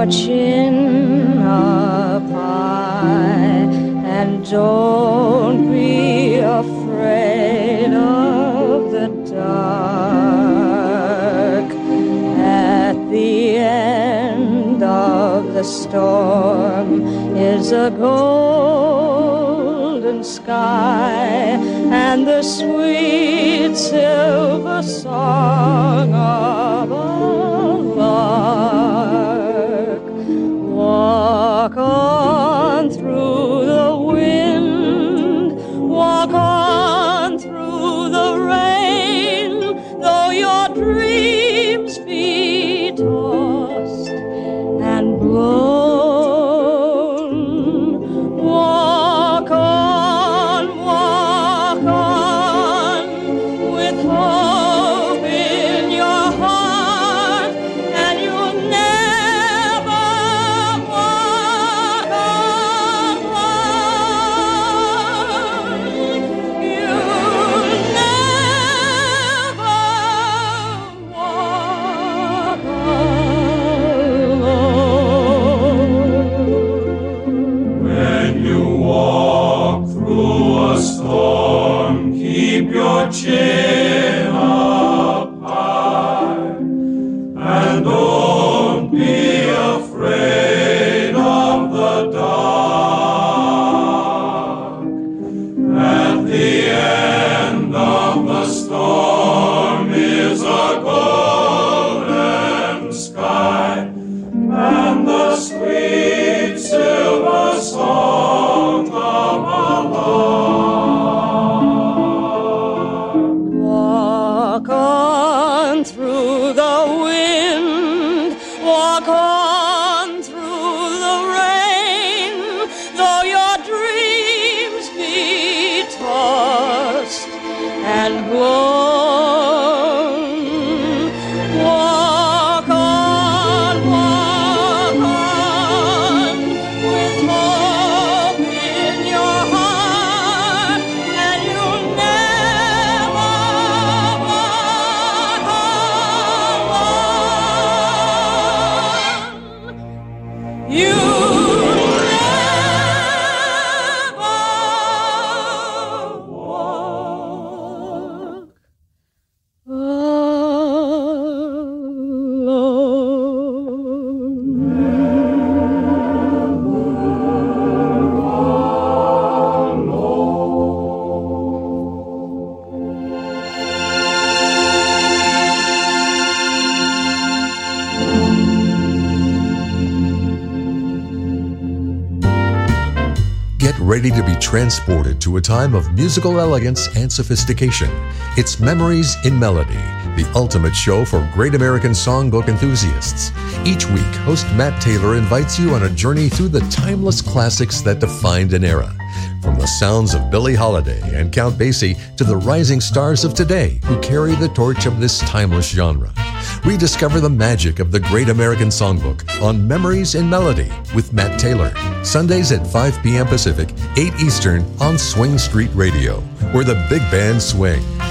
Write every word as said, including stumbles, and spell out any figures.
your chin up high and don't be afraid of the dark. At the end of the storm is a golden sky and the sweet silver song of a lark. Walk on through the wind, walk on through the rain, though your dreams be tossed and blown. Walk on, walk on, with hope in your heart, and you'll never walk alone. You'll never walk alone. When you walk through a storm, keep your chin up high, and don't be afraid of the dark. At the end of the storm is a golden sky and the sweet silver song of a lark. Walk on through the wind, walk on through the rain, though your dreams be tossed and blown. Walk on, walk on, with hope in your heart, and you'll never walk alone. You'll never walk Get ready to be transported to a time of musical elegance and sophistication. It's Memories in Melody, the ultimate show for great American songbook enthusiasts. Each week, host Matt Taylor invites you on a journey through the timeless classics that defined an era. From the sounds of Billie Holiday and Count Basie to the rising stars of today who carry the torch of this timeless genre. Rediscover the magic of the Great American Songbook on Memories in Melody with Matt Taylor. Sundays at five p.m. Pacific, eight Eastern on Swing Street Radio, where the big bands swing.